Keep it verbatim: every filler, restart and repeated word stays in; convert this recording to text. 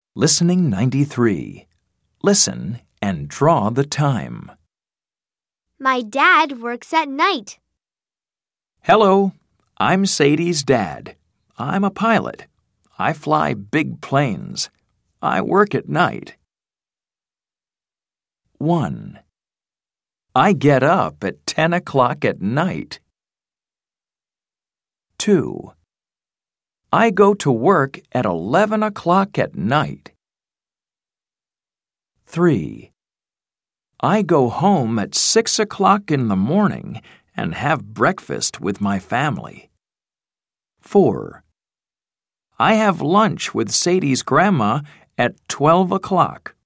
Listening ninety-three. Listen and draw the time. My dad works at night. Hello, I'm Sadie's dad. I'm a pilot. I fly big planes. I work at night. one. I get up at ten o'clock at night. two. I go to work at eleven o'clock at night. three. I go home at six o'clock in the morning and have breakfast with my family. four. I have lunch with Sadie's grandma at twelve o'clock.